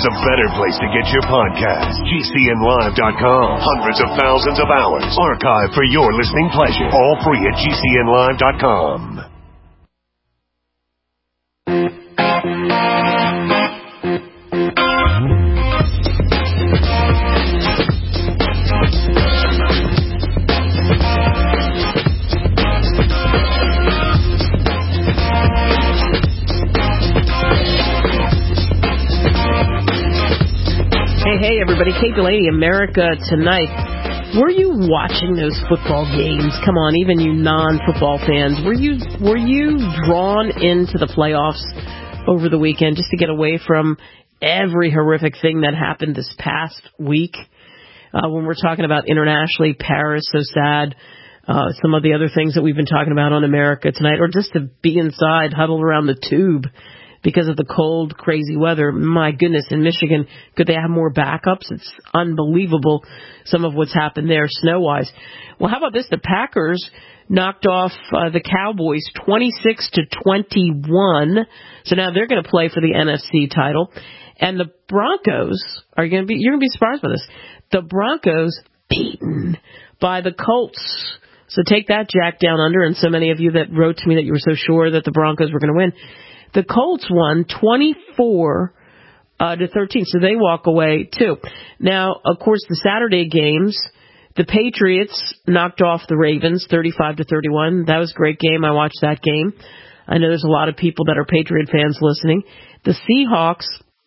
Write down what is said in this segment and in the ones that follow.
there's a better place to get your podcast. GCNlive.com. Hundreds of thousands of hours archived for your listening pleasure. All free at GCNlive.com. Hey, everybody. Kate Delaney, America Tonight. Were you watching those football games? Come on, even you non-football fans. Were you drawn into the playoffs over the weekend just to get away from every horrific thing that happened this past week? When we're talking about internationally, Paris, so sad. Some of the other things that we've been talking about on America Tonight, or just to be inside, huddled around the tube because of the cold, crazy weather. My goodness, in Michigan, could they have more backups? It's unbelievable, some of what's happened there snow-wise. Well, how about this? The Packers knocked off the Cowboys 26-21. So now they're going to play for the NFC title. And the Broncos you're going to be surprised by this. The Broncos beaten by the Colts. So take that, Jack Down Under, and so many of you that wrote to me that you were so sure that the Broncos were going to win. The Colts won 24-13, so they walk away too. Now, of course, the Saturday games, the Patriots knocked off the Ravens 35-31. That was a great game. I watched that game. I know there's a lot of people that are Patriot fans listening. The Seahawks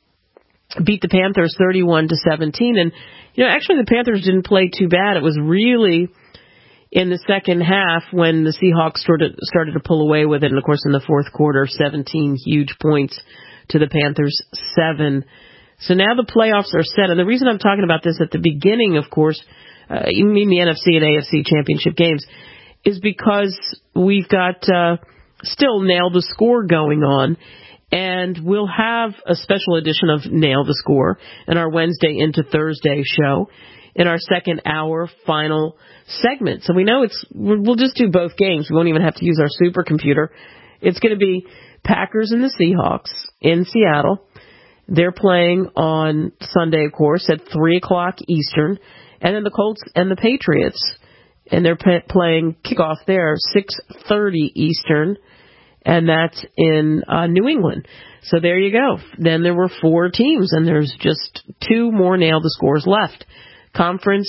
beat the Panthers 31-17, and actually the Panthers didn't play too bad. It was really in the second half when the Seahawks started to pull away with it. And, of course, in the fourth quarter, 17 huge points to the Panthers, 7. So now the playoffs are set. And the reason I'm talking about this at the beginning, of course, you mean the NFC and AFC championship games, is because we've got still Nail the Score going on. And we'll have a special edition of Nail the Score in our Wednesday into Thursday show in our second hour final segment. So we know we'll just do both games. We won't even have to use our supercomputer. It's going to be Packers and the Seahawks in Seattle. They're playing on Sunday, of course, at 3 o'clock Eastern. And then the Colts and the Patriots, and they're playing kickoff there, 6:30 Eastern, and that's in New England. So there you go. Then there were 4 teams, and there's just 2 more Nail the Scores left. Conference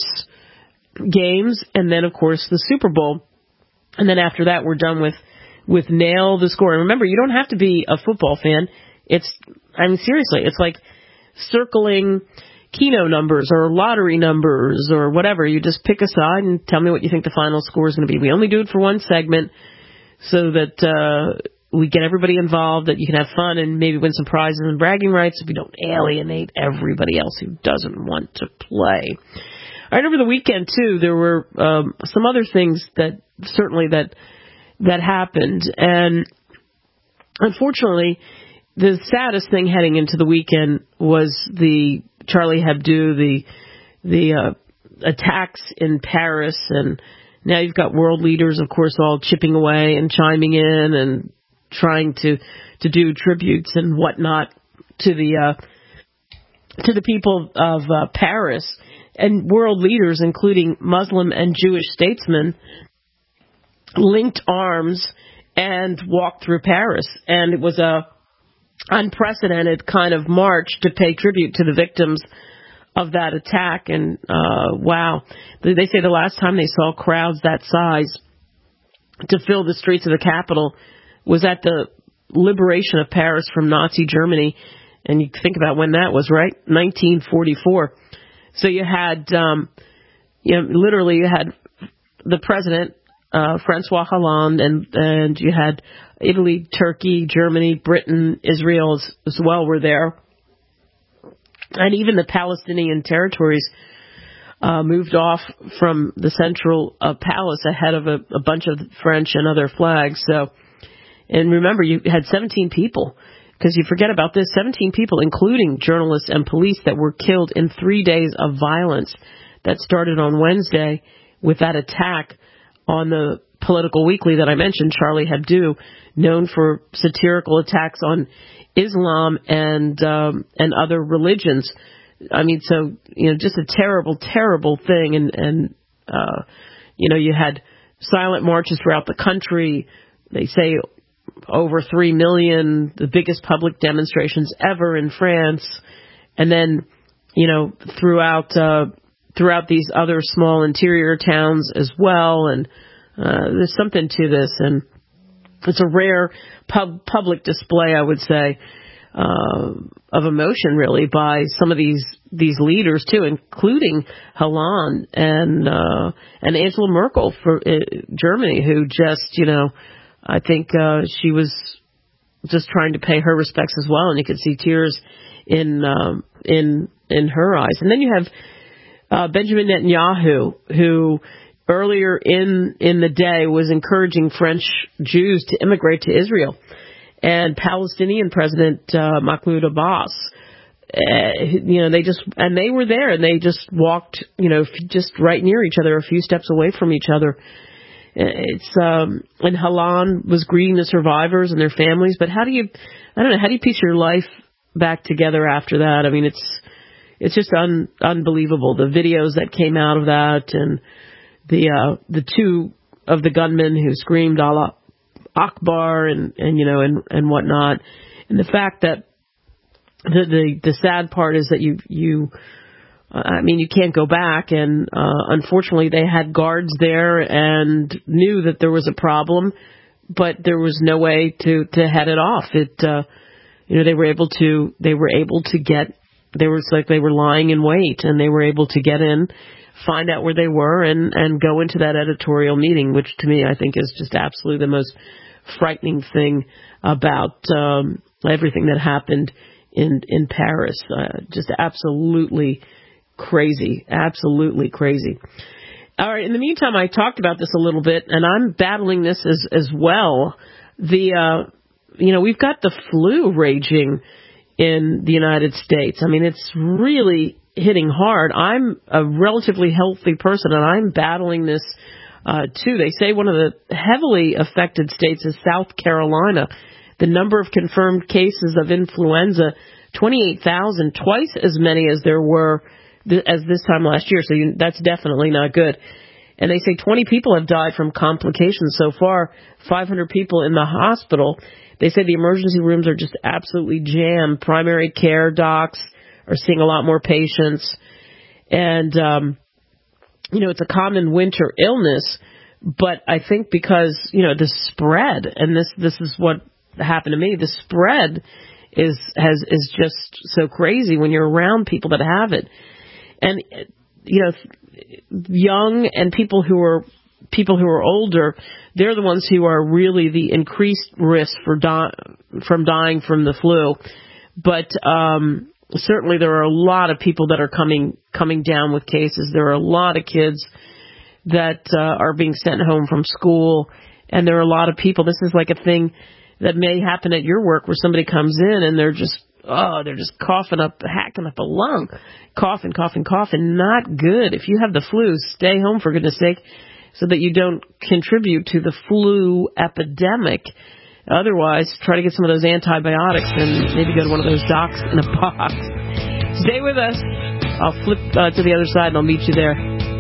games, and then, of course, the Super Bowl. And then after that, we're done with Nail the Score. And remember, you don't have to be a football fan. Seriously, it's like circling Keno numbers or lottery numbers or whatever. You just pick a side and tell me what you think the final score is going to be. We only do it for one segment so that we get everybody involved, that you can have fun and maybe win some prizes and bragging rights if we don't alienate everybody else who doesn't want to play. All right, over the weekend, too, there were some other things that happened. And unfortunately, the saddest thing heading into the weekend was the Charlie Hebdo, the attacks in Paris. And now you've got world leaders, of course, all chipping away and chiming in and trying to do tributes and whatnot to the people of Paris. And world leaders, including Muslim and Jewish statesmen, linked arms and walked through Paris. And it was a unprecedented kind of march to pay tribute to the victims of that attack. And wow, they say the last time they saw crowds that size to fill the streets of the capital was at the liberation of Paris from Nazi Germany. And you think about when that was, right? 1944. So you had, literally you had the president, Francois Hollande, and you had Italy, Turkey, Germany, Britain, Israel as well were there. And even the Palestinian territories moved off from the central palace ahead of a bunch of French and other flags. So, and remember, you had 17 people. Because you forget about this, 17 people, including journalists and police, that were killed in 3 days of violence that started on Wednesday with that attack on the political weekly that I mentioned, Charlie Hebdo, known for satirical attacks on Islam and other religions. I mean, so, just a terrible, terrible thing. And you had silent marches throughout the country. They say over 3 million, the biggest public demonstrations ever in France. And then, throughout these other small interior towns as well. And there's something to this. And it's a rare public display, I would say, of emotion, really, by some of these leaders too, including Hollande and Angela Merkel for Germany, who just, I think she was just trying to pay her respects as well, and you could see tears in her eyes. And then you have Benjamin Netanyahu, who earlier in the day was encouraging French Jews to immigrate to Israel. And Palestinian President Mahmoud Abbas, they were there, and they just walked, just right near each other, a few steps away from each other. And Hollande was greeting the survivors and their families. But how do you piece your life back together after that? I mean, it's just unbelievable. The videos that came out of that, and the two of the gunmen who screamed Allah Akbar and whatnot, and the fact that the sad part is that you can't go back, and unfortunately they had guards there and knew that there was a problem, but there was no way to head it off. They were able to get, they were lying in wait, and they were able to get in, find out where they were, and go into that editorial meeting, which to me I think is just absolutely the most frightening thing about everything that happened in Paris. Just absolutely crazy. Absolutely crazy. All right. In the meantime, I talked about this a little bit, and I'm battling this as well. We've got the flu raging in the United States. I mean, it's really hitting hard. I'm a relatively healthy person, and I'm battling this too. They say one of the heavily affected states is South Carolina. The number of confirmed cases of influenza, 28,000, twice as many as there were as this time last year. So that's definitely not good. And they say 20 people have died from complications so far, 500 people in the hospital. They say the emergency rooms are just absolutely jammed. Primary care docs are seeing a lot more patients. And, it's a common winter illness, but I think because, the spread, and this is what happened to me, the spread is just so crazy when you're around people that have it. And, young and people who are older, they're the ones who are really the increased risk from dying from the flu. But, certainly there are a lot of people that are coming down with cases. There are a lot of kids that are being sent home from school, and there are a lot of people. This is like a thing that may happen at your work where somebody comes in and they're just hacking up a lung, coughing. Not good. If you have the flu, stay home for goodness sake, so that you don't contribute to the flu epidemic. Otherwise, try to get some of those antibiotics and maybe go to one of those docs in a box. Stay with us. I'll flip to the other side and I'll meet you there.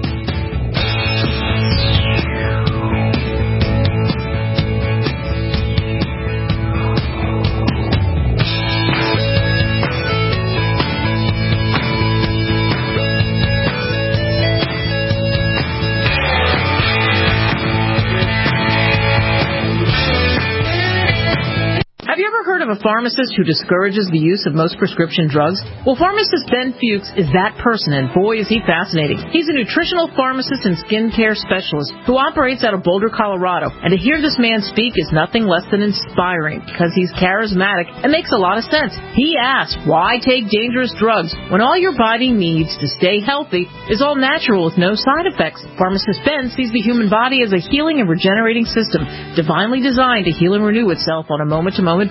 Of a pharmacist who discourages the use of most prescription drugs? Well, pharmacist Ben Fuchs is that person, and boy, is he fascinating. He's a nutritional pharmacist and skincare specialist who operates out of Boulder, Colorado, and to hear this man speak is nothing less than inspiring because he's charismatic and makes a lot of sense. He asks, why take dangerous drugs when all your body needs to stay healthy is all natural with no side effects? Pharmacist Ben sees the human body as a healing and regenerating system, divinely designed to heal and renew itself on a moment-to-moment basis.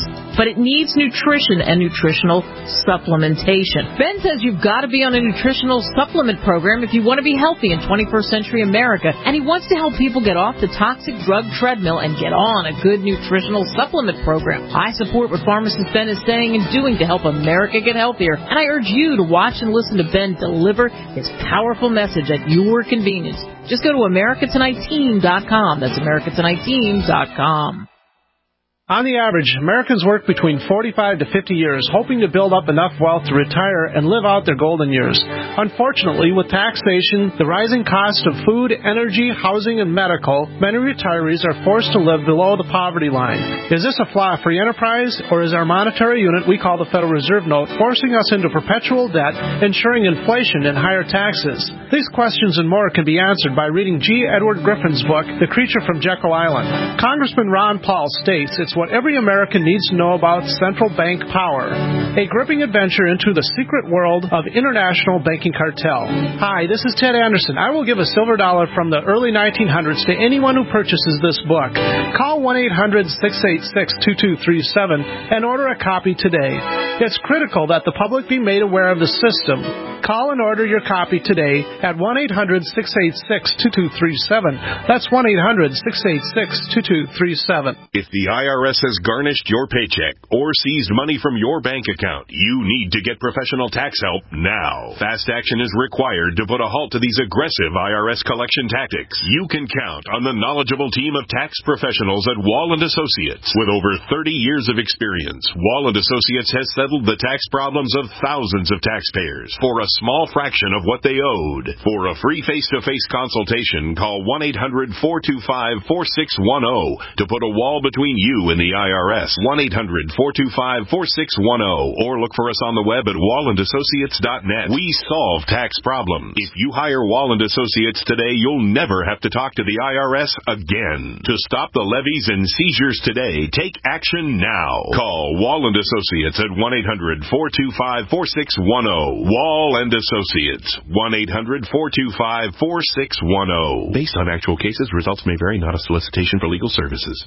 but it needs nutrition and nutritional supplementation. Ben says you've got to be on a nutritional supplement program if you want to be healthy in 21st century America, and he wants to help people get off the toxic drug treadmill and get on a good nutritional supplement program. I support what pharmacist Ben is saying and doing to help America get healthier, and I urge you to watch and listen to Ben deliver his powerful message at your convenience. Just go to AmericaTonightTeam.com. That's AmericaTonightTeam.com. On the average, Americans work between 45 to 50 years, hoping to build up enough wealth to retire and live out their golden years. Unfortunately, with taxation, the rising cost of food, energy, housing, and medical, many retirees are forced to live below the poverty line. Is this a flaw free enterprise, or is our monetary unit we call the Federal Reserve Note forcing us into perpetual debt, ensuring inflation and higher taxes? These questions and more can be answered by reading G. Edward Griffin's book, The Creature from Jekyll Island. Congressman Ron Paul states it's what every American needs to know about central bank power. A gripping adventure into the secret world of international banking cartel. Hi, this is Ted Anderson. I will give a silver dollar from the early 1900s to anyone who purchases this book. Call 1-800-686-2237 and order a copy today. It's critical that the public be made aware of the system. Call and order your copy today at 1-800-686-2237. That's 1-800-686-2237. If the IRS has garnished your paycheck or seized money from your bank account, you need to get professional tax help now. Fast action is required to put a halt to these aggressive IRS collection tactics. You can count on the knowledgeable team of tax professionals at Wall & Associates. With over 30 years of experience, Wall & Associates has settled the tax problems of thousands of taxpayers for a small fraction of what they owed. For a free face-to-face consultation, call 1-800-425-4610 to put a wall between you and the IRS. 1-800-425-4610 or look for us on the web at wallandassociates.net. We solve tax problems. If you hire Wall & Associates today, you'll never have to talk to the IRS again. To stop the levies and seizures today, take action now. Call Wall & Associates at 1-800-425-4610. Wall & Associates, 1-800-425-4610. Based on actual cases, results may vary, not a solicitation for legal services.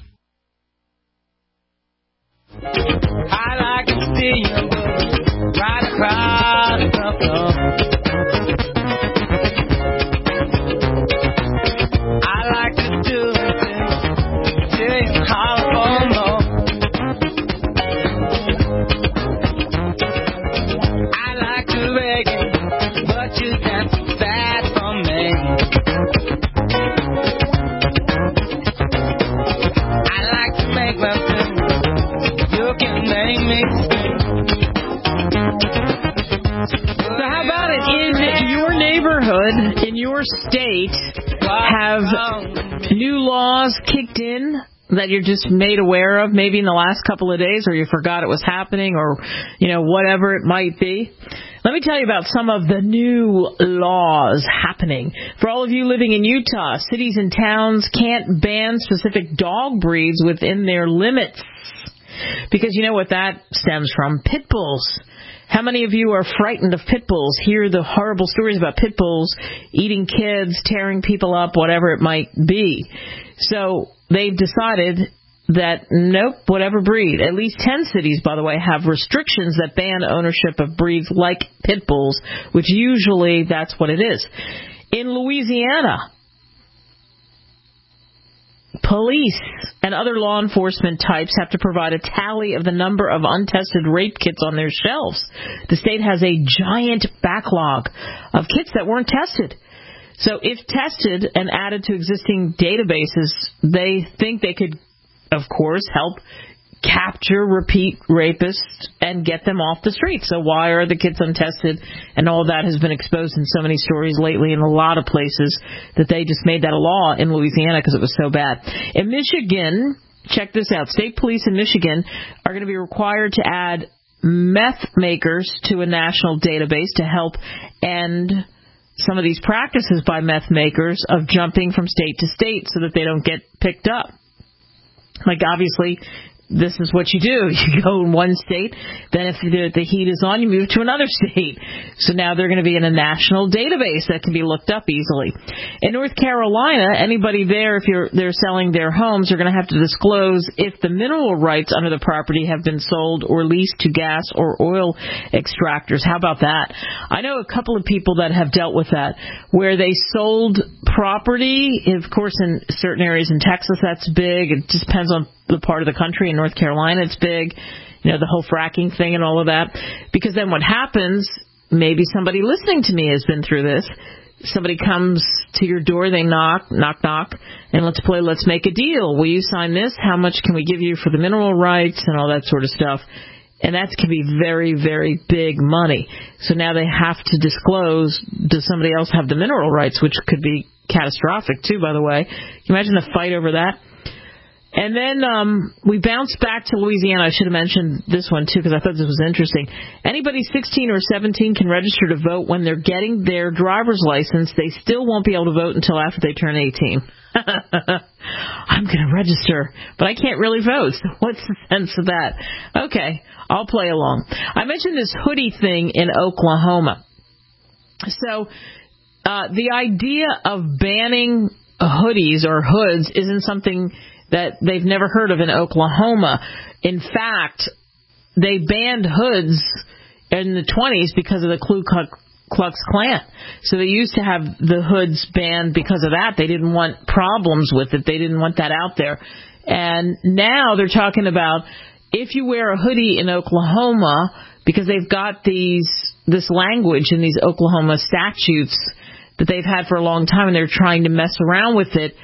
I like to see you right across the floor. I like to do things till you call for more. I like to beg you, but you dance fast for me. I like to make my thing. You can make me scream. So how about it in your neighborhood, in your state, have new laws kicked in that you're just made aware of maybe in the last couple of days, or you forgot it was happening, or, whatever it might be? Let me tell you about some of the new laws happening. For all of you living in Utah, cities and towns can't ban specific dog breeds within their limits. Because you know what that stems from? Pit bulls. How many of you are frightened of pit bulls? Hear the horrible stories about pit bulls eating kids, tearing people up, whatever it might be. So they've decided that, nope, whatever breed. At least 10 cities, by the way, have restrictions that ban ownership of breeds like pit bulls, which usually that's what it is. In Louisiana, police and other law enforcement types have to provide a tally of the number of untested rape kits on their shelves. The state has a giant backlog of kits that weren't tested. So if tested and added to existing databases, they think they could, of course, help capture repeat rapists and get them off the street. So why are the kids untested? And all that has been exposed in so many stories lately in a lot of places that they just made that a law in Louisiana because it was so bad. In Michigan, check this out. State police in Michigan are going to be required to add meth makers to a national database to help end some of these practices by meth makers of jumping from state to state so that they don't get picked up. Like, obviously, this is what you do. You go in one state, then if the heat is on, you move to another state. So now they're going to be in a national database that can be looked up easily. In North Carolina, anybody there, if they're selling their homes, are going to have to disclose if the mineral rights under the property have been sold or leased to gas or oil extractors. How about that? I know a couple of people that have dealt with that, where they sold property. Of course, in certain areas in Texas, that's big. It just depends on the part of the country. In North Carolina, it's big. The whole fracking thing and all of that. Because then what happens, maybe somebody listening to me has been through this. Somebody comes to your door, they knock, and let's make a deal. Will you sign this? How much can we give you for the mineral rights and all that sort of stuff? And that can be very, very big money. So now they have to disclose, does somebody else have the mineral rights, which could be catastrophic, too, by the way. Can you imagine the fight over that? And then we bounced back to Louisiana. I should have mentioned this one, too, because I thought this was interesting. Anybody 16 or 17 can register to vote when they're getting their driver's license. They still won't be able to vote until after they turn 18. I'm going to register, but I can't really vote. So what's the sense of that? Okay, I'll play along. I mentioned this hoodie thing in Oklahoma. So the idea of banning hoodies or hoods isn't something that they've never heard of in Oklahoma. In fact, they banned hoods in the 20s because of the Ku Klux Klan. So they used to have the hoods banned because of that. They didn't want problems with it. They didn't want that out there. And now they're talking about if you wear a hoodie in Oklahoma, because they've got this language in these Oklahoma statutes that they've had for a long time, and they're trying to mess around with it,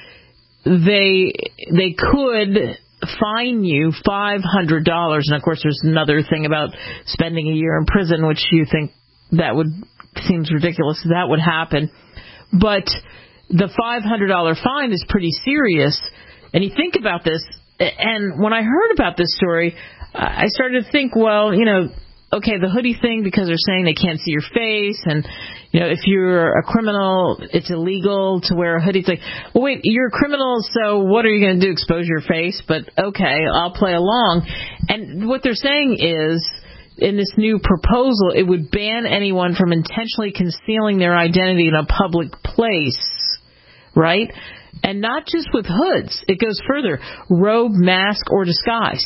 they could fine you $500. And, of course, there's another thing about spending a year in prison, which you think seems ridiculous that would happen. But the $500 fine is pretty serious. And you think about this, and when I heard about this story, I started to think, well, okay, the hoodie thing, because they're saying they can't see your face, and, if you're a criminal, it's illegal to wear a hoodie. It's like, well, wait, you're a criminal, so what are you going to do, expose your face? But, okay, I'll play along. And what they're saying is, in this new proposal, it would ban anyone from intentionally concealing their identity in a public place, right? And not just with hoods. It goes further. Robe, mask, or disguise.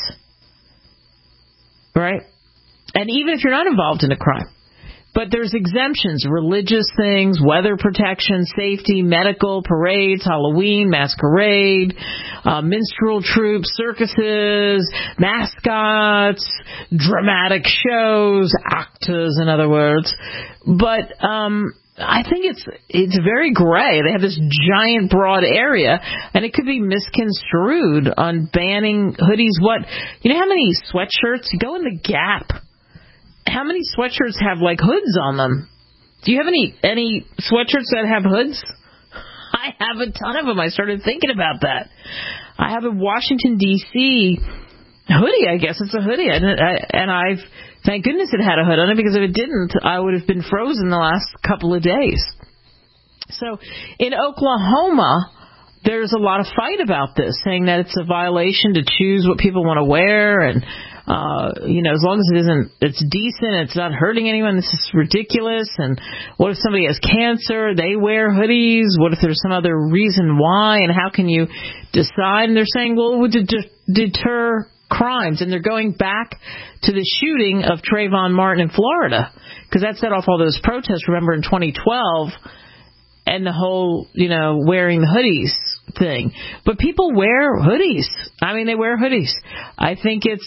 Right? And even if you're not involved in a crime. But there's exemptions, religious things, weather protection, safety, medical, parades, Halloween, masquerade, minstrel troops, circuses, mascots, dramatic shows, actors, in other words. But I think it's very gray. They have this giant broad area, and it could be misconstrued on banning hoodies. You know how many sweatshirts? You go in the Gap. How many sweatshirts have hoods on them? Do you have any sweatshirts that have hoods? I have a ton of them. I started thinking about that. I have a Washington, D.C. hoodie, I guess. It's a hoodie. And I've, thank goodness it had a hood on it, because if it didn't, I would have been frozen the last couple of days. So in Oklahoma, there's a lot of fight about this, saying that it's a violation to choose what people want to wear, and as long as it's decent, it's not hurting anyone. This is ridiculous. And what if somebody has cancer? They wear hoodies. What if there's some other reason why? And how can you decide? And they're saying, well, it would deter crimes. And they're going back to the shooting of Trayvon Martin in Florida, because that set off all those protests, remember, in 2012, and the whole, wearing the hoodies thing. But people wear hoodies. I mean, they wear hoodies. I think it's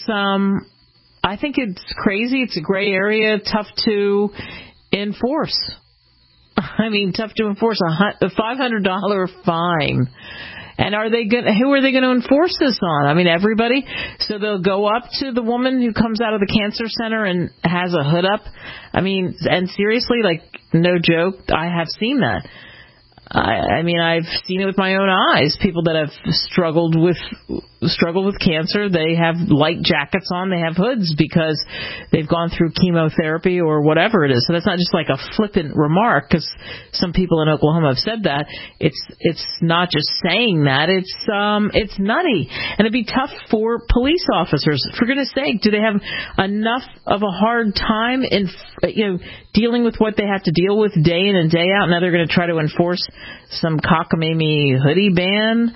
crazy. It's a gray area, tough to enforce. Tough to enforce a $500 fine. And who are they going to enforce this on? Everybody. So they'll go up to the woman who comes out of the cancer center and has a hood up. And seriously, no joke, I have seen that. I've seen it with my own eyes. People that have struggled with struggle with cancer, they have light jackets on, they have hoods because they've gone through chemotherapy or whatever it is. So that's not just like a flippant remark, because some people in Oklahoma have said that. It's not just saying that. It's nutty. And it'd be tough for police officers. For goodness sake, do they have enough of a hard time in dealing with what they have to deal with day in and day out? Now they're going to try to enforce some cockamamie hoodie ban.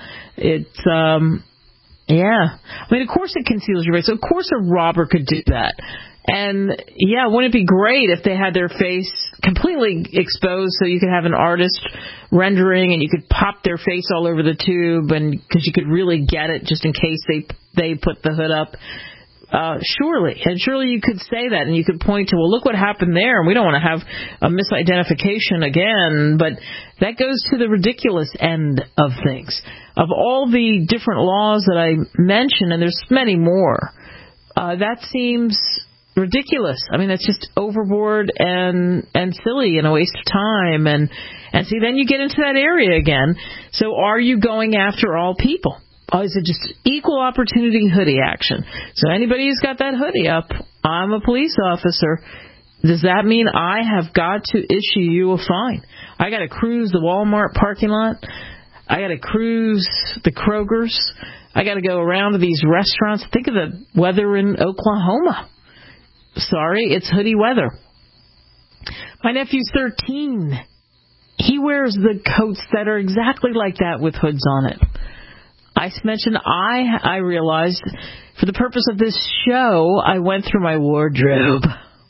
Yeah. I mean, of course it conceals your face. Of course a robber could do that. And, yeah, wouldn't it be great if they had their face completely exposed so you could have an artist rendering and you could pop their face all over the tube, and because you could really get it just in case they put the hood up. Surely you could say that, and you could point to, well, look what happened there, and we don't want to have a misidentification again. But that goes to the ridiculous end of things. Of all the different laws that I mentioned, and there's many more, that seems ridiculous. I mean, that's just overboard and silly and a waste of time. And see, then you get into that area again. So are you going after all people? Oh, is it just equal opportunity hoodie action? So anybody who's got that hoodie up, I'm a police officer. Does that mean I have got to issue you a fine? I got to cruise the Walmart parking lot. I got to cruise the Kroger's. I got to go around to these restaurants. Think of the weather in Oklahoma. Sorry, it's hoodie weather. My nephew's 13. He wears the coats that are exactly like that with hoods on it. I mentioned I realized for the purpose of this show, I went through my wardrobe.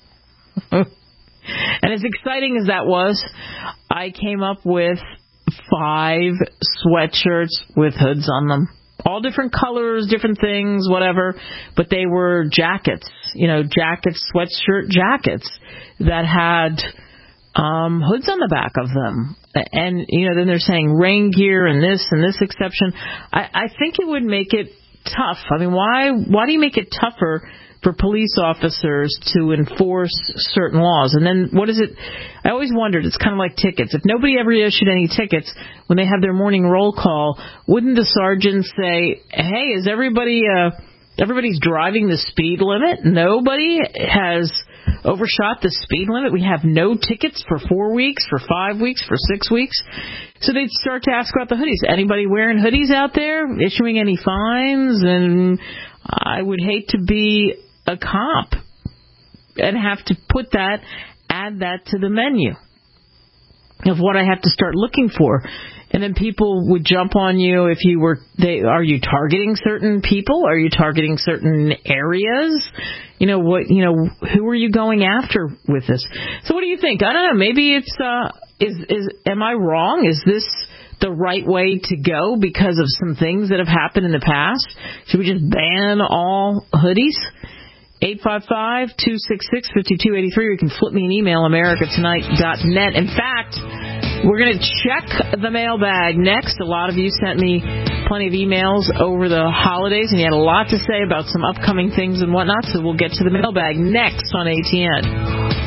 And as exciting as that was, I came up with 5 sweatshirts with hoods on them. All different colors, different things, whatever. But they were jackets, sweatshirt jackets that had hoods on the back of them. And, then they're saying rain gear and this exception. I think it would make it tough. I mean, why do you make it tougher for police officers to enforce certain laws? And then what is it? I always wondered, it's kind of like tickets. If nobody ever issued any tickets, when they have their morning roll call, wouldn't the sergeant say, hey, is everybody's driving the speed limit? Nobody has overshot the speed limit. We have no tickets for 4 weeks, for 5 weeks, for 6 weeks. So they'd start to ask about the hoodies. Anybody wearing hoodies out there? Issuing any fines? And I would hate to be a cop and have to add that to the menu of what I have to start looking for. And then people would jump on you if are you targeting certain people? Are you targeting certain areas? Who are you going after with this? So what do you think? I don't know. Maybe it's, am I wrong? Is this the right way to go because of some things that have happened in the past? Should we just ban all hoodies? 855-266-5283, or you can flip me an email, americatonight.net. In fact, we're going to check the mailbag next. A lot of you sent me plenty of emails over the holidays, and you had a lot to say about some upcoming things and whatnot, so we'll get to the mailbag next on ATN.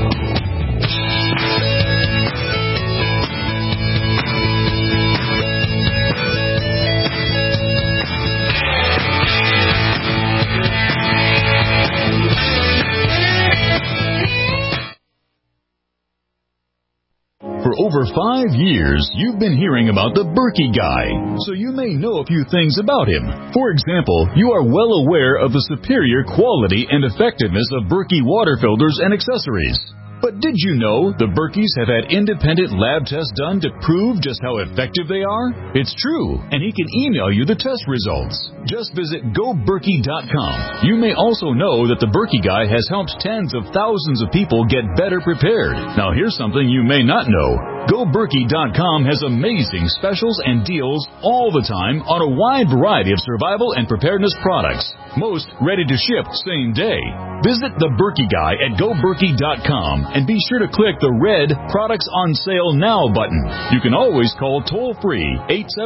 For over 5 years, you've been hearing about the Berkey Guy, so you may know a few things about him. For example, you are well aware of the superior quality and effectiveness of Berkey water filters and accessories. But did you know the Berkeys have had independent lab tests done to prove just how effective they are? It's true, and he can email you the test results. Just visit GoBerkey.com. You may also know that the Berkey Guy has helped tens of thousands of people get better prepared. Now here's something you may not know. GoBerkey.com has amazing specials and deals all the time on a wide variety of survival and preparedness products. Most ready to ship same day. Visit the Berkey Guy at GoBerkey.com and be sure to click the red Products on Sale Now button. You can always call toll-free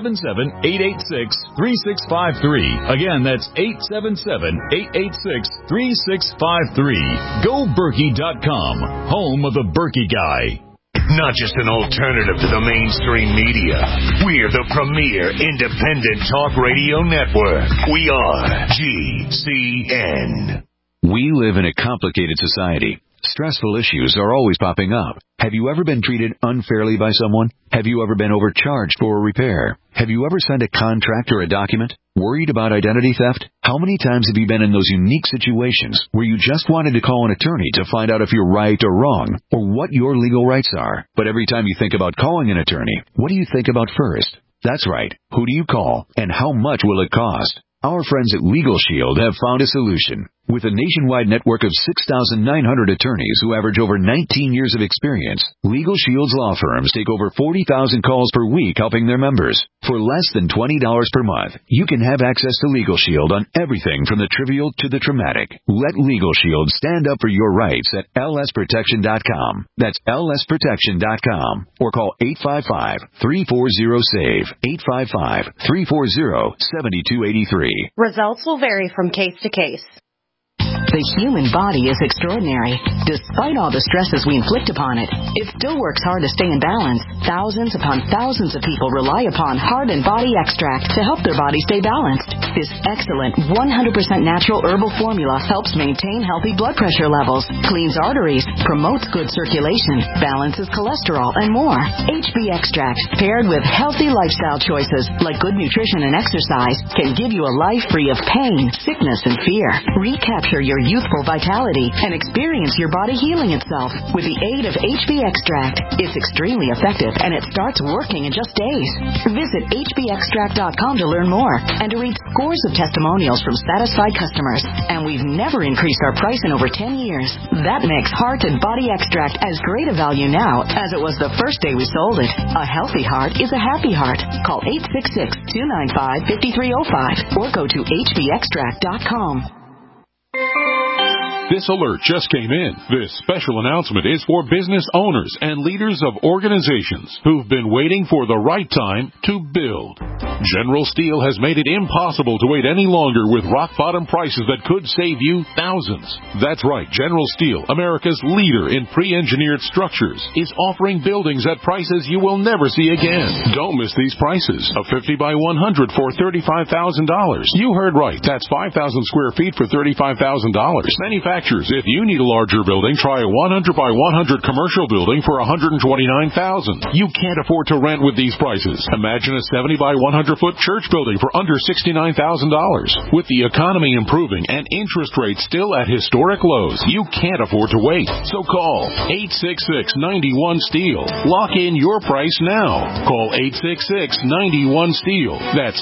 877-886-3653. Again, that's 877-886-3653. GoBerkey.com, home of the Berkey Guy. not just an alternative to the mainstream media. We're the premier independent talk radio network. We are GCN. We live in a complicated society. Stressful issues are always popping up. Have you ever been treated unfairly by someone? Have you ever been overcharged for a repair? Have you ever signed a contract or a document? Worried about identity theft? How many times have you been in those unique situations where you just wanted to call an attorney to find out if you're right or wrong, or what your legal rights are? But every time you think about calling an attorney, what do you think about first? That's right. Who do you call, and how much will it cost? Our friends at Legal Shield have found a solution. With a nationwide network of 6,900 attorneys who average over 19 years of experience, Legal Shield's law firms take over 40,000 calls per week helping their members. For less than $20 per month, you can have access to Legal Shield on everything from the trivial to the traumatic. Let Legal Shield stand up for your rights at lsprotection.com. That's lsprotection.com. Or call 855-340-SAVE, 855-340-7283. Results will vary from case to case. The human body is extraordinary. Despite all the stresses we inflict upon it, it still works hard to stay in balance. Thousands upon thousands of people rely upon Heart and Body Extract to help their body stay balanced. This excellent 100% natural herbal formula helps maintain healthy blood pressure levels, cleans arteries, promotes good circulation, balances cholesterol, and more. HB Extract, paired with healthy lifestyle choices like good nutrition and exercise, can give you a life free of pain, sickness, and fear. Recapture your youthful vitality and experience your body healing itself with the aid of HB Extract. It's extremely effective and it starts working in just days. Visit hbextract.com to learn more and to read scores of testimonials from satisfied customers. And we've never increased our price in over 10 years. That makes Heart and Body Extract as great a value now as it was the first day we sold it. A healthy heart is a happy heart. Call 866-295-5305 or go to hbextract.com. This alert just came in. This special announcement is for business owners and leaders of organizations who've been waiting for the right time to build. General Steel has made it impossible to wait any longer with rock-bottom prices that could save you thousands. That's right. General Steel, America's leader in pre-engineered structures, is offering buildings at prices you will never see again. Don't miss these prices. A 50 by 100 for $35,000. You heard right. That's 5,000 square feet for $35,000. Manufacturers, if you need a larger building, try a 100 by 100 commercial building for $129,000. You can't afford to rent with these prices. Imagine a 70 by 100 foot church building for under $69,000. With the economy improving and interest rates still at historic lows, you can't afford to wait. So call 866-91-STEEL. Lock in your price now. Call 866-91-STEEL. That's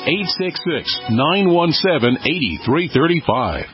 866-917-8335.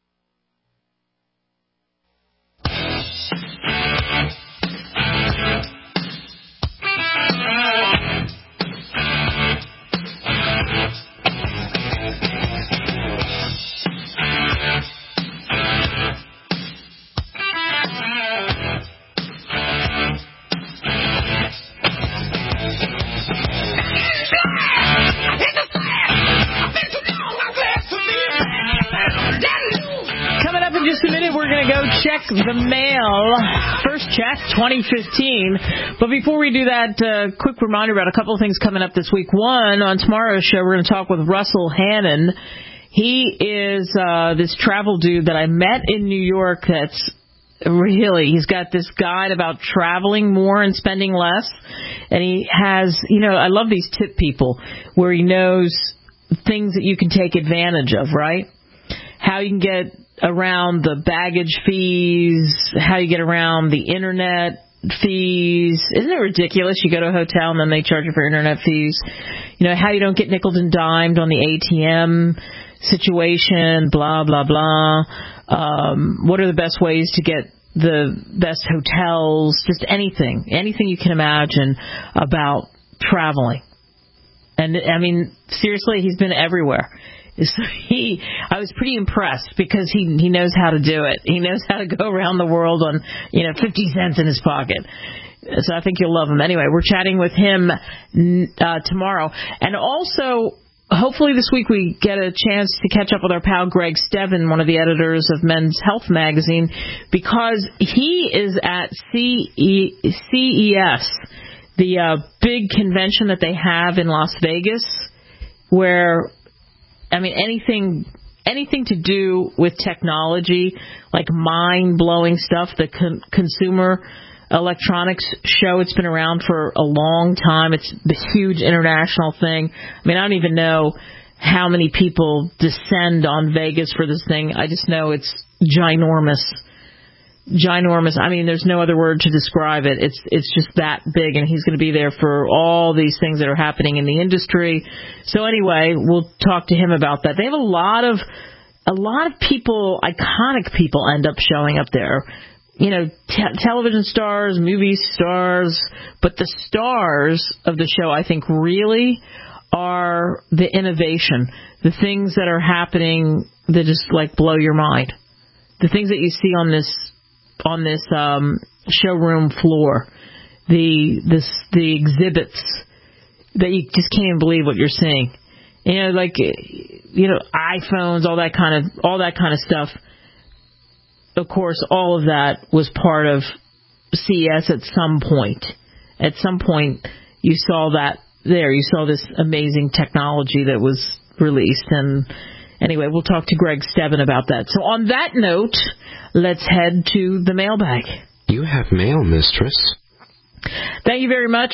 Coming up in just a minute, we're going to go check the mail. First check, 2015. But before we do that, quick reminder about a couple of things coming up this week. One, on tomorrow's show, we're going to talk with Russell Hannon. He is this travel dude that I met in New York that's he's got this guide about traveling more and spending less. And he has, I love these tip people where he knows things that you can take advantage of, right? How you can get around the baggage fees, how you get around the internet fees. Isn't it ridiculous? You go to a hotel and then they charge you for internet fees. How you don't get nickeled and dimed on the ATM situation, blah, blah, blah. What are the best ways to get the best hotels? Just anything you can imagine about traveling. And, seriously, he's been everywhere. I was pretty impressed because he knows how to do it. He knows how to go around the world on, 50 cents in his pocket. So I think you'll love him. Anyway, we're chatting with him tomorrow. And also, hopefully this week we get a chance to catch up with our pal Greg Steven, one of the editors of Men's Health magazine, because he is at CES, the big convention that they have in Las Vegas, where, I mean, anything to do with technology, like mind-blowing stuff, the Consumer Electronics Show. It's been around for a long time. It's the huge international thing. I mean, I don't even know how many people descend on Vegas for this thing. I just know it's ginormous. Ginormous. I mean, there's no other word to describe it. It's just that big, and he's going to be there for all these things that are happening in the industry. So anyway, we'll talk to him about that. They have a lot of people, iconic people, end up showing up there. You know, television stars, movie stars, but the stars of the show, I think, really are the innovation, the things that are happening that just like blow your mind, the things that you see on this showroom floor, the exhibits that you just can't even believe what you're seeing. You know, like, you know, iPhones, all that kind of stuff. Of course, all of that was part of CES at some point. At some point, you saw that there. You saw this amazing technology that was released. And anyway, we'll talk to Greg Steven about that. So on that note, let's head to the mailbag. You have mail, mistress. Thank you very much.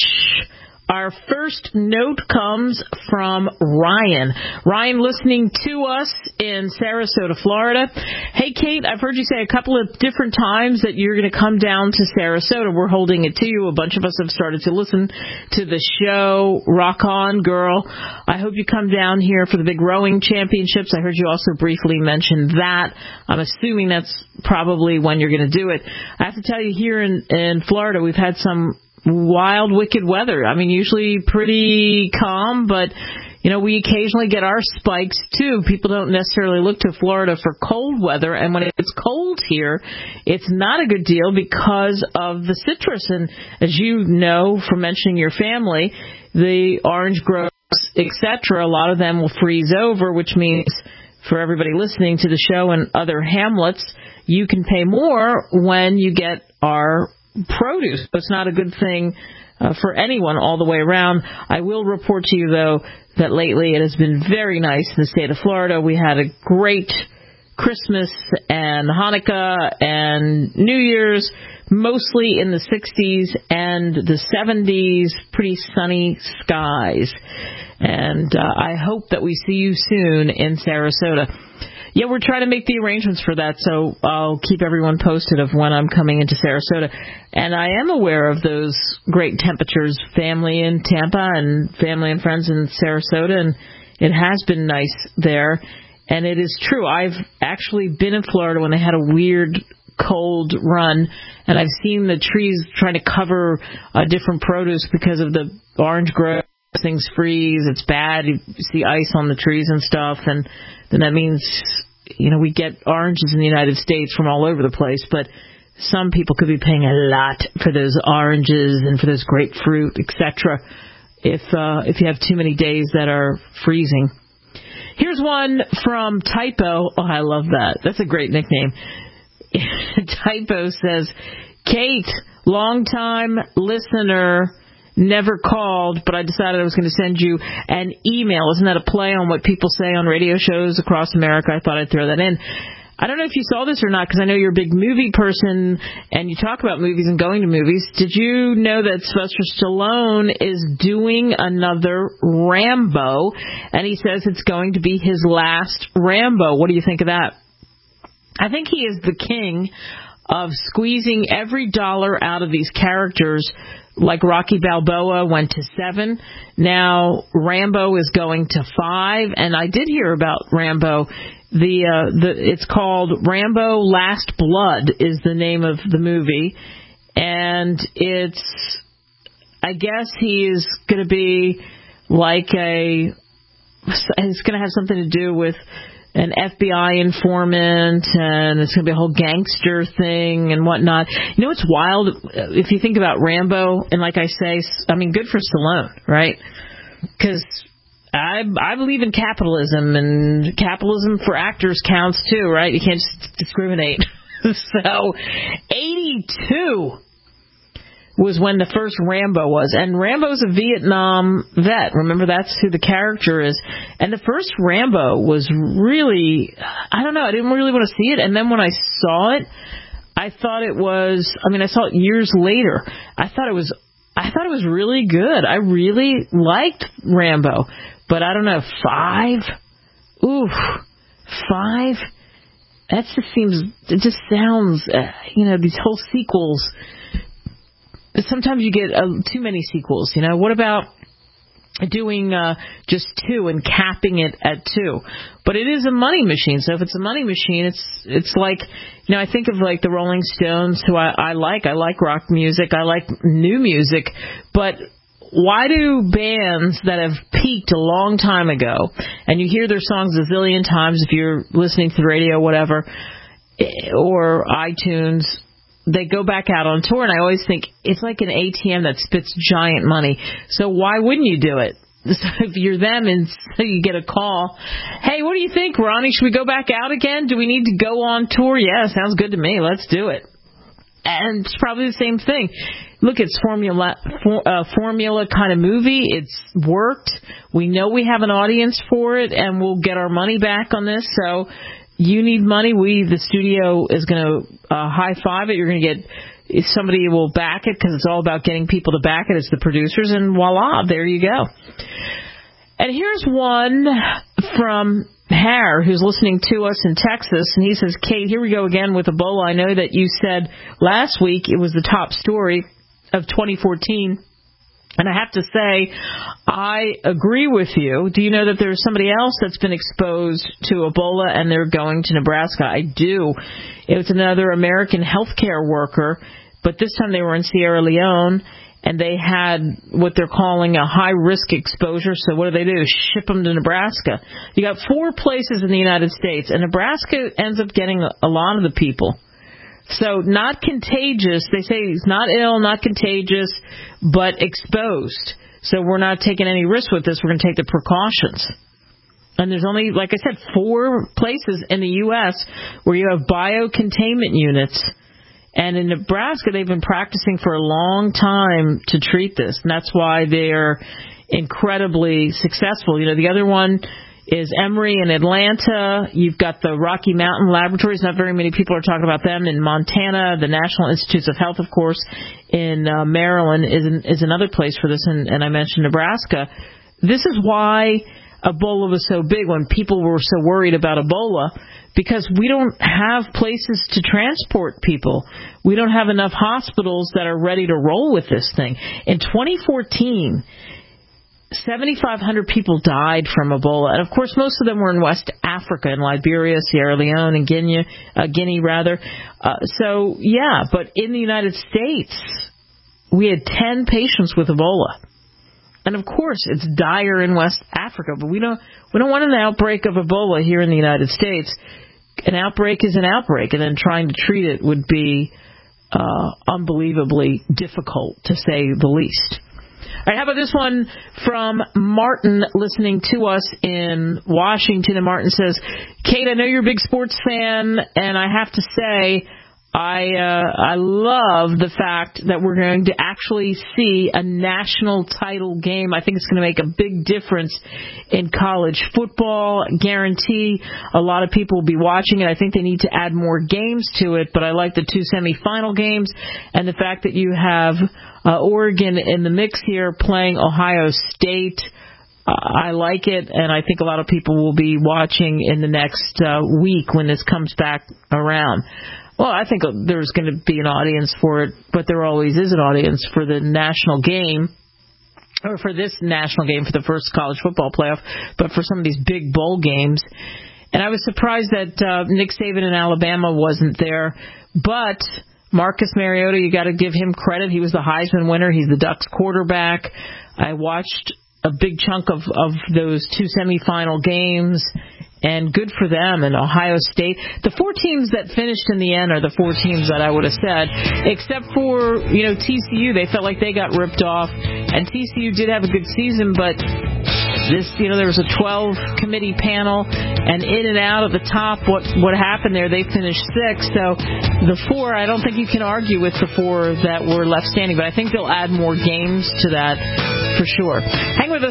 Our first note comes from Ryan. Ryan, listening to us in Sarasota, Florida. Hey, Kate, I've heard you say a couple of different times that you're going to come down to Sarasota. We're holding it to you. A bunch of us have started to listen to the show. Rock on, girl. I hope you come down here for the big rowing championships. I heard you also briefly mention that. I'm assuming that's probably when you're going to do it. I have to tell you, here in Florida, we've had some wild, wicked weather. I mean, usually pretty calm, but, you know, we occasionally get our spikes, too. People don't necessarily look to Florida for cold weather, and when it's cold here, it's not a good deal because of the citrus. And as you know from mentioning your family, the orange groves, etc., a lot of them will freeze over, which means for everybody listening to the show and other hamlets, you can pay more when you get our produce. So it's not a good thing for anyone all the way around. I will report to you, though, that lately it has been very nice in the state of Florida. We had a great Christmas and Hanukkah and New Year's, mostly in the 60s and the 70s, pretty sunny skies. And I hope that we see you soon in Sarasota. Yeah, we're trying to make the arrangements for that, so I'll keep everyone posted of when I'm coming into Sarasota. And I am aware of those great temperatures, family in Tampa and family and friends in Sarasota, and it has been nice there. And it is true. I've actually been in Florida when they had a weird cold run, and I've seen the trees trying to cover different produce because of the orange growth. Things freeze. It's bad. You see ice on the trees and stuff, and then that means, you know, we get oranges in the United States from all over the place, but some people could be paying a lot for those oranges and for those grapefruit, etc. if you have too many days that are freezing. Here's one from Typo. Oh, I love that. That's a great nickname. Typo says, Kate, long-time listener, never called, but I decided I was going to send you an email. Isn't that a play on what people say on radio shows across America? I thought I'd throw that in. I don't know if you saw this or not, because I know you're a big movie person and you talk about movies and going to movies. Did you know that Sylvester Stallone is doing another Rambo, and he says it's going to be his last Rambo? What do you think of that? I think he is the king of squeezing every dollar out of these characters. Like Rocky Balboa went to 7. Now Rambo is going to 5. And I did hear about Rambo. It's called Rambo Last Blood is the name of the movie. And I guess he is going to be like it's going to have something to do with an FBI informant, and it's going to be a whole gangster thing and whatnot. You know, it's wild if you think about Rambo, and like I say, I mean, good for Stallone, right? Because, I believe in capitalism, and capitalism for actors counts too, right? You can't just discriminate. So, 82 was when the first Rambo was. And Rambo's a Vietnam vet. Remember, that's who the character is. And the first Rambo was really, I don't know, I didn't really want to see it. And then when I saw it, I thought it was, I saw it years later. I thought it was really good. I really liked Rambo. But I don't know, 5? Oof, 5? That just seems, it just sounds, these whole sequels. Sometimes you get too many sequels, What about doing just 2 and capping it at 2? But it is a money machine. So if it's a money machine, it's like, I think of like the Rolling Stones, who I like. I like rock music. I like new music. But why do bands that have peaked a long time ago, and you hear their songs a zillion times if you're listening to the radio, whatever, or iTunes, they go back out on tour, and I always think it's like an ATM that spits giant money. So why wouldn't you do it? So if you're them and so you get a call, hey, what do you think, Ronnie? Should we go back out again? Do we need to go on tour? Yeah, sounds good to me. Let's do it. And it's probably the same thing. Look, it's formula kind of movie. It's worked. We know we have an audience for it, and we'll get our money back on this. So you need money. The studio is going to high five it. You're going to get somebody will back it because it's all about getting people to back it. It's the producers, and voila, there you go. And here's one from Hare, who's listening to us in Texas, and he says, Kate, here we go again with Ebola. I know that you said last week it was the top story of 2014, and I have to say, I agree with you. Do you know that there's somebody else that's been exposed to Ebola, and they're going to Nebraska? I do. It was another American healthcare worker, but this time they were in Sierra Leone, and they had what they're calling a high-risk exposure. So what do? Ship them to Nebraska. You got 4 places in the United States, and Nebraska ends up getting a lot of the people. So not contagious. They say he's not ill, not contagious, but exposed. So we're not taking any risk with this. We're going to take the precautions. And there's only, like I said, 4 places in the U.S. where you have biocontainment units. And in Nebraska, they've been practicing for a long time to treat this. And that's why they're incredibly successful. The other one is Emory in Atlanta. You've got the Rocky Mountain Laboratories. Not very many people are talking about them. In Montana, the National Institutes of Health, of course, in Maryland is another place for this. And I mentioned Nebraska. This is why Ebola was so big when people were so worried about Ebola, because we don't have places to transport people. We don't have enough hospitals that are ready to roll with this thing. In 2014, 7,500 people died from Ebola. And, of course, most of them were in West Africa, in Liberia, Sierra Leone, and Guinea. But in the United States, we had 10 patients with Ebola. And, of course, it's dire in West Africa, but we don't want an outbreak of Ebola here in the United States. An outbreak is an outbreak, and then trying to treat it would be unbelievably difficult, to say the least. All right, how about this one from Martin listening to us in Washington? And Martin says, Kate, I know you're a big sports fan, and I have to say, I love the fact that we're going to actually see a national title game. I think it's going to make a big difference in college football. Guarantee a lot of people will be watching it. I think they need to add more games to it, but I like the 2 semifinal games and the fact that you have Oregon in the mix here playing Ohio State. I like it, and I think a lot of people will be watching in the next week when this comes back around. Well, I think there's going to be an audience for it, but there always is an audience for the national game, or for this national game for the first college football playoff, but for some of these big bowl games. And I was surprised that Nick Saban in Alabama wasn't there, but Marcus Mariota, you got to give him credit. He was the Heisman winner. He's the Ducks quarterback. I watched a big chunk of those 2 semifinal games, and good for them. And Ohio State, the 4 teams that finished in the end are the 4 teams that I would have said, except for, TCU. They felt like they got ripped off, and TCU did have a good season, but There was a 12-committee panel, and in and out at the top, what happened there, they finished 6th. So the 4, I don't think you can argue with the 4 that were left standing, but I think they'll add more games to that for sure. Hang with us.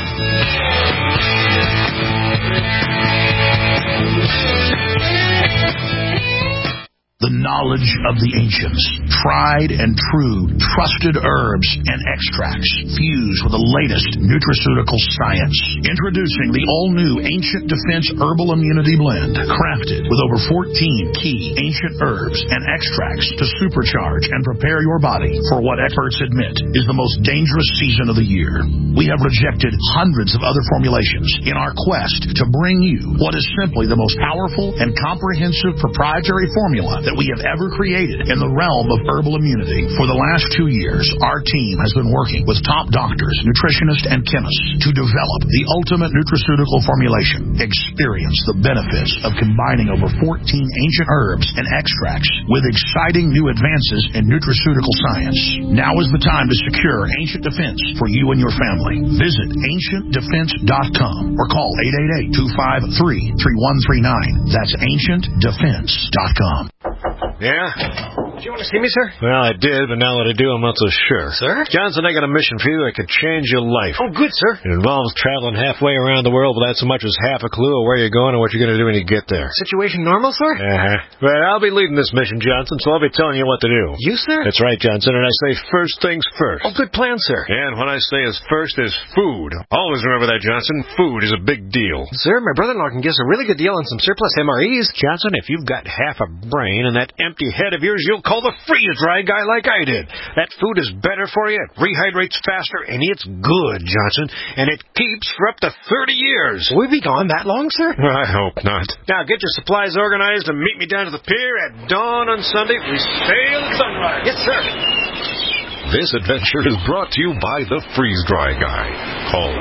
The knowledge of the ancients, tried and true, trusted herbs and extracts fused with the latest nutraceutical science. Introducing the all-new Ancient Defense Herbal Immunity Blend, crafted with over 14 key ancient herbs and extracts to supercharge and prepare your body for what experts admit is the most dangerous season of the year. We have rejected hundreds of other formulations in our quest to bring you what is simply the most powerful and comprehensive proprietary formula that we have ever created in the realm of herbal immunity. For the last 2 years, our team has been working with top doctors, nutritionists, and chemists to develop the ultimate nutraceutical formulation. Experience the benefits of combining over 14 ancient herbs and extracts with exciting new advances in nutraceutical science. Now is the time to secure Ancient Defense for you and your family. Visit AncientDefense.com or call 888-253-3139. That's AncientDefense.com. Yeah? Did you want to see me, sir? Well, I did, but now that I do, I'm not so sure. Sir? Johnson, I got a mission for you that could change your life. Oh, good, sir. It involves traveling halfway around the world without so much as half a clue of where you're going and what you're going to do when you get there. Situation normal, sir? Uh-huh. But I'll be leading this mission, Johnson, so I'll be telling you what to do. You, sir? That's right, Johnson, and I say first things first. Oh, good plan, sir. And what I say is first is food. Always remember that, Johnson. Food is a big deal. Sir, my brother-in-law can give us a really good deal on some surplus MREs. Johnson, if you've got half a brain and that empty head of yours, you'll call the freeze-dry guy like I did. That food is better for you, it rehydrates faster, and it's good, Johnson. And it keeps for up to 30 years. Will we be gone that long, sir? I hope not. Now, get your supplies organized and meet me down to the pier at dawn on Sunday. We sail at sunrise. Yes, sir. This adventure is brought to you by the Freeze-Dry Guy. Call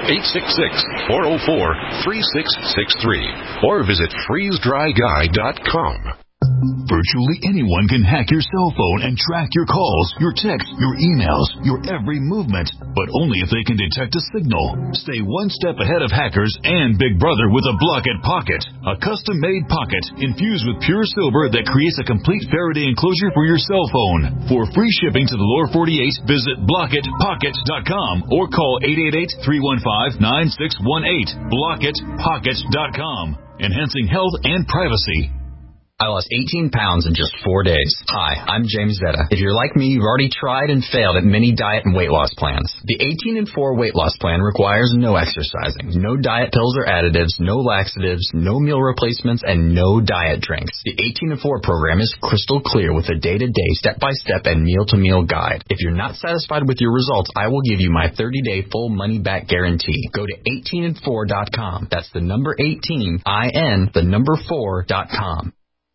866-404-3663 or visit freezedryguy.com. Virtually anyone can hack your cell phone and track your calls, your texts, your emails, your every movement, but only if they can detect a signal. Stay one step ahead of hackers and Big Brother with a Block-It Pocket, a custom-made pocket infused with pure silver that creates a complete Faraday enclosure for your cell phone. For free shipping to the lower 48, visit blockitpocket.com or call 888-315-9618. Blockitpocket.com, enhancing health and privacy. I lost 18 pounds in just 4 days. Hi, I'm James Zetta. If you're like me, you've already tried and failed at many diet and weight loss plans. The 18 and 4 weight loss plan requires no exercising, no diet pills or additives, no laxatives, no meal replacements, and no diet drinks. The 18 and 4 program is crystal clear with a day-to-day, step-by-step, and meal-to-meal guide. If you're not satisfied with your results, I will give you my 30-day full money-back guarantee. Go to 18and4.com. That's the number 18, I-N, the number 4.com.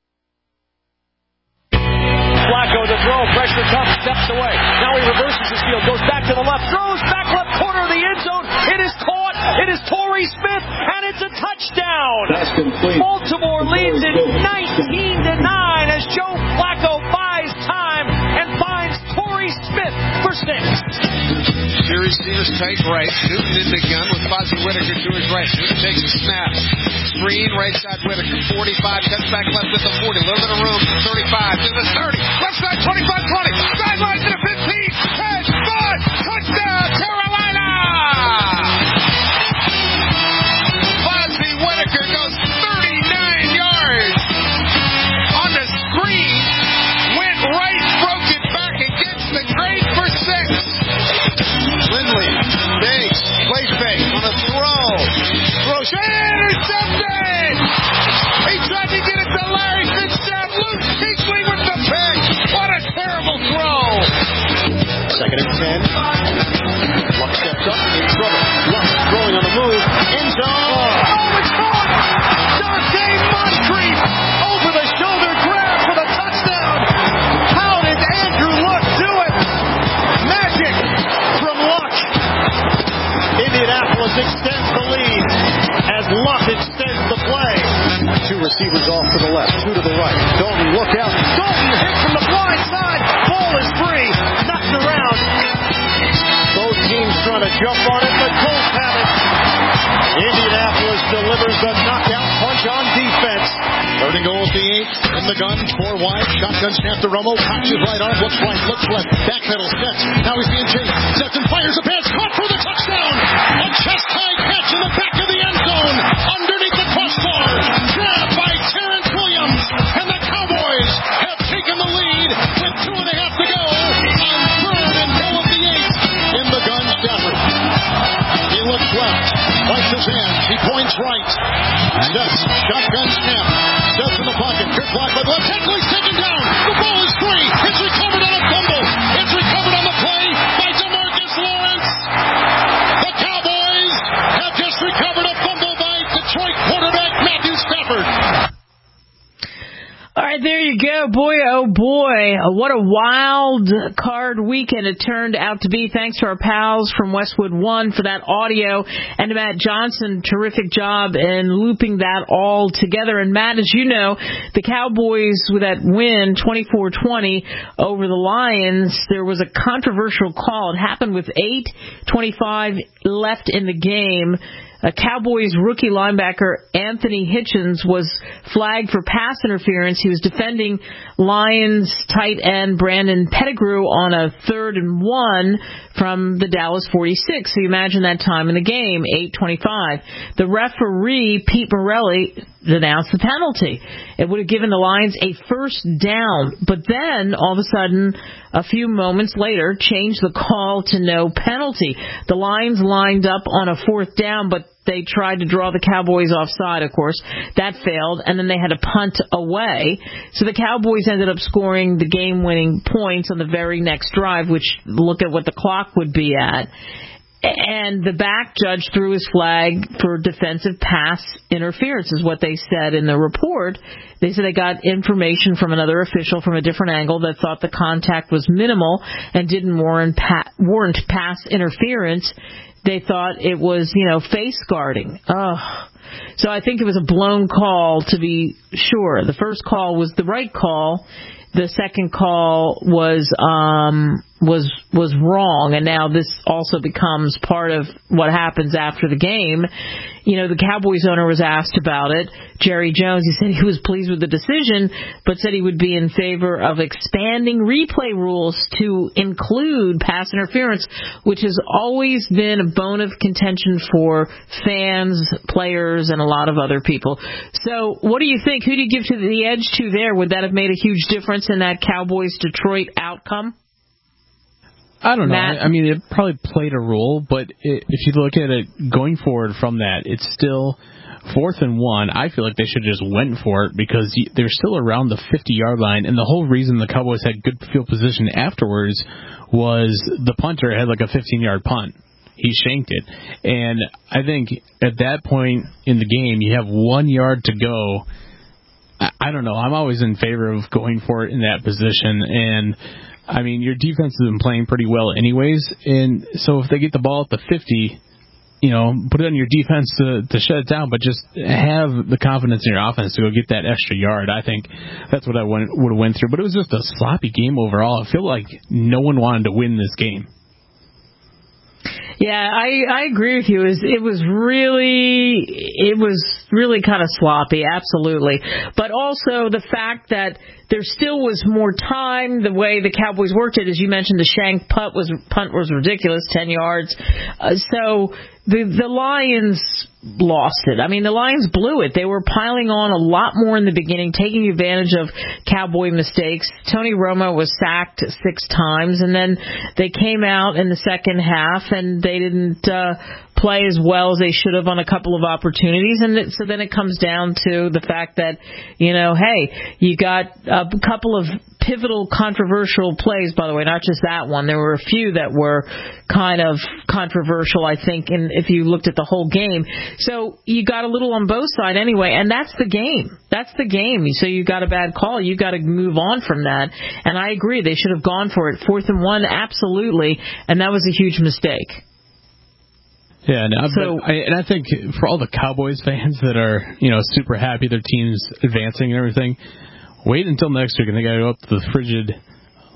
Flacco to throw, pressure tough, steps away. Now he reverses his field, goes back to the left, throws back left corner of the end zone. It is caught. It is Torrey Smith, and it's a touchdown. That's complete. Baltimore leads it 19-9 as Joe Flacco buys time and finds Torrey Smith for 6. Series Davis tight right. Newton in the gun with Fozzie Whitaker to his right. Newton takes a snap. Screen right side Whitaker. 45. Cuts back left at the 40. A little bit of room. 35 to the 30. Left side 25-20. Sideline to the 15. 10. 5. Touchdown Carolina. Fozzie Whitaker goes 39 yards on the screen. Went right, broke it back and gets the grade for 6. Lindley, Diggs, play fake on a throw. Throws, intercepted! He tried to get it to Larry Fitzgerald. Luke Kuechly with the pick. What a terrible throw. 2nd and 10. Luck steps up in trouble. Luck throwing on the move. End zone. Oh, it's caught! Dante Moncrief over the shoulder grab for the touchdown. How did Andrew Luck do it? Magic from Luck. Indianapolis extends the lead as Luck extends the play. 2 receivers off to the left, 2 to the right. Dalton, look out. Dalton hit from the blind side. Ball is free. Knocked around. Both teams trying to jump on it, but Colts have it. Here's the knockout punch on defense. Third and goal at the 8. In the gun, 4 wide. Shotgun snap to Romo. Cocks his right arm. Looks right, looks left. Backpedal, sets. Now he's being chased. Sets and fires a pass. Caught for the touchdown. A chest-high catch in the back of the end zone. Underneath the crossbar. Grabbed by Terrence Williams. And the Cowboys have taken the lead with 2.5 to go on third and goal of the 8. In the gun, Stafford. He looks left. Wipes his hands. He points right. Sets. Shotgun snap. Sets in the pocket. Good block by the left tackle. He's taken down. The ball is free. It's recovered on a fumble. It's recovered on the play by DeMarcus Lawrence. The Cowboys have just recovered a fumble by Detroit quarterback Matthew Stafford. All right, there you go. Boy, oh boy, what a wild card weekend it turned out to be. Thanks to our pals from Westwood One for that audio, and to Matt Johnson, terrific job in looping that all together. And Matt, as you know, the Cowboys with that win, 24-20 over the Lions, there was a controversial call. It happened with 8:25 left in the game. A Cowboys rookie linebacker, Anthony Hitchens, was flagged for pass interference. He was defending Lions tight end Brandon Pettigrew on a 3rd and 1 from the Dallas 46. So you imagine that time in the game, 8:25. The referee, Pete Morelli, announced the penalty. It would have given the Lions a first down, but then all of a sudden, a few moments later, changed the call to no penalty. The Lions lined up on a 4th down, but they tried to draw the Cowboys offside, of course. That failed, and then they had to punt away. So the Cowboys ended up scoring the game-winning points on the very next drive, which look at what the clock would be at. And the back judge threw his flag for defensive pass interference, is what they said in the report. They said they got information from another official from a different angle that thought the contact was minimal and didn't warrant pass interference. They thought it was, face guarding. So I think it was a blown call, to be sure. The first call was the right call. The second call was wrong, and now this also becomes part of what happens after the game. The Cowboys owner was asked about it. Jerry Jones, he said he was pleased with the decision, but said he would be in favor of expanding replay rules to include pass interference, which has always been a bone of contention for fans, players, and a lot of other people. So what do you think? Who do you give to the edge to there? Would that have made a huge difference in that Cowboys-Detroit outcome? I don't know. Matt? I mean, it probably played a role, but if you look at it going forward from that, it's still 4th and 1. I feel like they should have just went for it because they're still around the 50-yard line, and the whole reason the Cowboys had good field position afterwards was the punter had like a 15-yard punt. He shanked it. And I think at that point in the game, you have 1 yard to go. I don't know. I'm always in favor of going for it in that position, and I mean, your defense has been playing pretty well anyways, and so if they get the ball at the 50, put it on your defense to shut it down, but just have the confidence in your offense to go get that extra yard. I think that's what I would have went through, but it was just a sloppy game overall. I feel like no one wanted to win this game. Yeah, I agree with you. It was really kind of sloppy, absolutely. But also the fact that there still was more time. The way the Cowboys worked it, as you mentioned, the shank punt was ridiculous, 10 yards. So the Lions lost it. I mean, the Lions blew it. They were piling on a lot more in the beginning, taking advantage of Cowboy mistakes. Tony Romo was sacked 6 times, and then they came out in the second half, and they didn't play as well as they should have on a couple of opportunities. And so then it comes down to the fact that, hey, you got a couple of pivotal controversial plays, by the way, not just that one. There were a few that were kind of controversial, I think, and if you looked at the whole game. So you got a little on both sides anyway, and that's the game. That's the game. So you got a bad call. You got to move on from that. And I agree. They should have gone for it. 4th and 1, absolutely. And that was a huge mistake. Yeah, and I think for all the Cowboys fans that are, super happy their team's advancing and everything, wait until next week and they got to go up to the frigid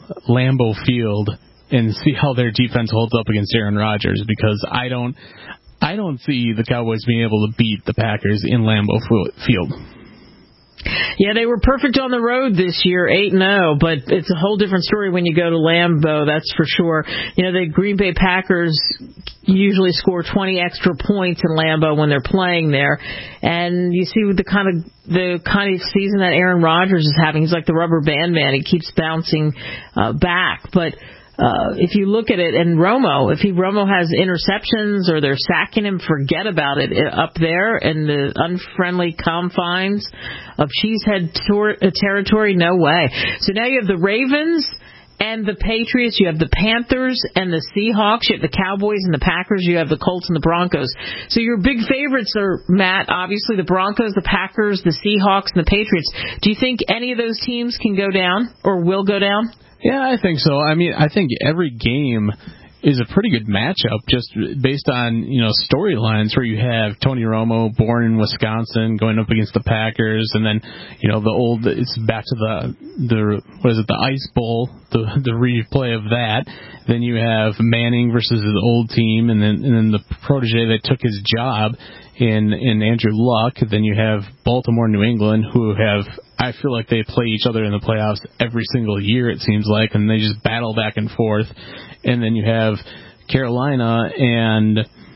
Lambeau Field and see how their defense holds up against Aaron Rodgers, because I don't see the Cowboys being able to beat the Packers in Lambeau Field. Yeah, they were perfect on the road this year, 8-0, but it's a whole different story when you go to Lambeau, that's for sure. You know, the Green Bay Packers usually score 20 extra points in Lambeau when they're playing there, and you see the kind of season that Aaron Rodgers is having. He's like the rubber band man. He keeps bouncing back, but if you look at it, and Romo has interceptions or they're sacking him, forget about it. Up there in the unfriendly confines of Cheesehead territory, no way. So now you have the Ravens and the Patriots, you have the Panthers and the Seahawks, you have the Cowboys and the Packers, you have the Colts and the Broncos. So your big favorites are, Matt, obviously the Broncos, the Packers, the Seahawks, and the Patriots. Do you think any of those teams can go down or will go down? Yeah, I think so. I mean, I think every game is a pretty good matchup just based on, storylines where you have Tony Romo, born in Wisconsin, going up against the Packers, and then, it's back to the Ice Bowl, the replay of that. Then you have Manning versus the old team, and then the protege that took his job in Andrew Luck. Then you have Baltimore, New England, who I feel like they play each other in the playoffs every single year, it seems like, and they just battle back and forth. And then you have Carolina and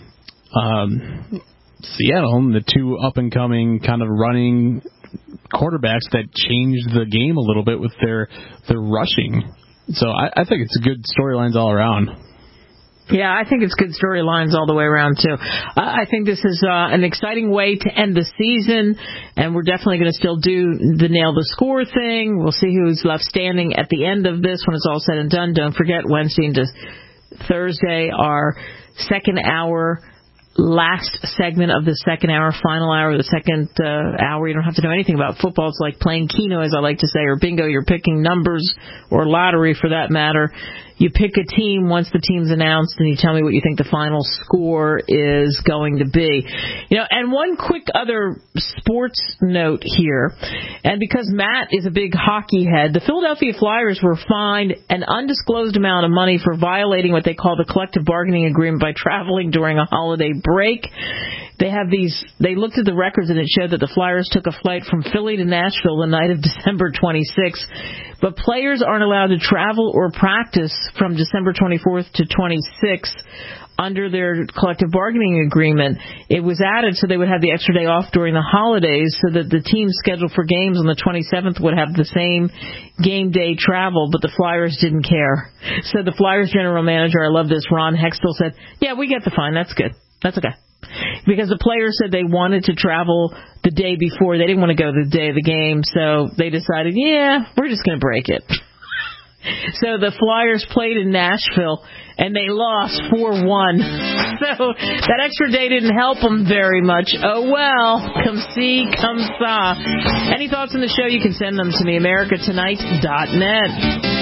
Seattle, the two up-and-coming kind of running quarterbacks that changed the game a little bit with their rushing. So I think it's good storylines all around. Yeah, I think it's good storylines all the way around, too. I think this is an exciting way to end the season, and we're definitely going to still do the nail the score thing. We'll see who's left standing at the end of this when it's all said and done. Don't forget, Wednesday into Thursday, our second hour, last segment of the second hour, final hour of the second hour. You don't have to know anything about football. It's like playing Keno, as I like to say, or bingo. You're picking numbers, or lottery for that matter. You pick a team once the team's announced, and you tell me what you think the final score is going to be. And one quick other sports note here, and because Matt is a big hockey head, the Philadelphia Flyers were fined an undisclosed amount of money for violating what they call the collective bargaining agreement by traveling during a holiday break. They looked at the records, and it showed that the Flyers took a flight from Philly to Nashville the night of December 26th. But players aren't allowed to travel or practice from December 24th to 26th under their collective bargaining agreement. It was added so they would have the extra day off during the holidays so that the teams scheduled for games on the 27th would have the same game day travel, but the Flyers didn't care. So the Flyers general manager, I love this, Ron Hextall, said, yeah, we get the fine. That's good. That's okay. Because the players said they wanted to travel the day before. They didn't want to go the day of the game, so they decided, yeah, we're just going to break it. So the Flyers played in Nashville, and they lost 4-1. So that extra day didn't help them very much. Oh, well, come see, come saw. Any thoughts on the show, you can send them to me, americatonight.net.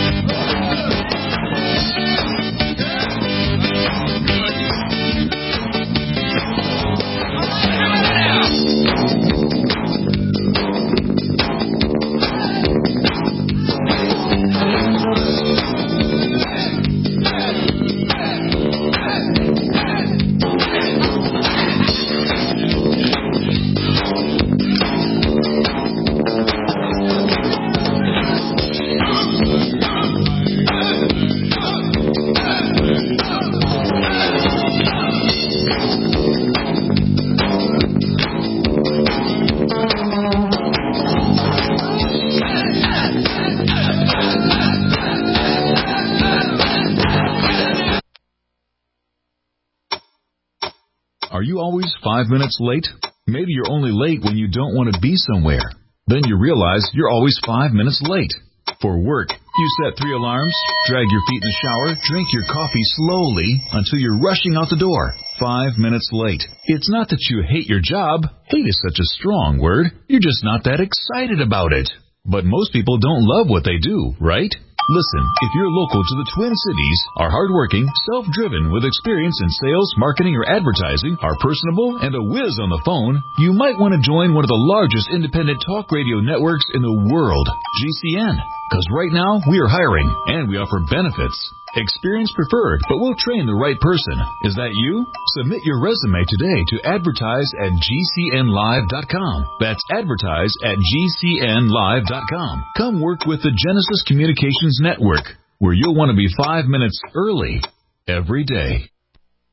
Are you always 5 minutes late? Maybe you're only late when you don't want to be somewhere. Then you realize you're always 5 minutes late. For work, you set 3 alarms, drag your feet in the shower, drink your coffee slowly until you're rushing out the door. 5 minutes late. It's not that you hate your job. Hate is such a strong word. You're just not that excited about it. But most people don't love what they do, right? Listen, if you're local to the Twin Cities, are hardworking, self-driven, with experience in sales, marketing, or advertising, are personable, and a whiz on the phone, you might want to join one of the largest independent talk radio networks in the world, GCN. Because right now, we are hiring, and we offer benefits. Experience preferred, but we'll train the right person. Is that you? Submit your resume today to advertise@gcnlive.com. That's advertise@gcnlive.com. Come work with the Genesis Communications Network, where you'll want to be 5 minutes early every day.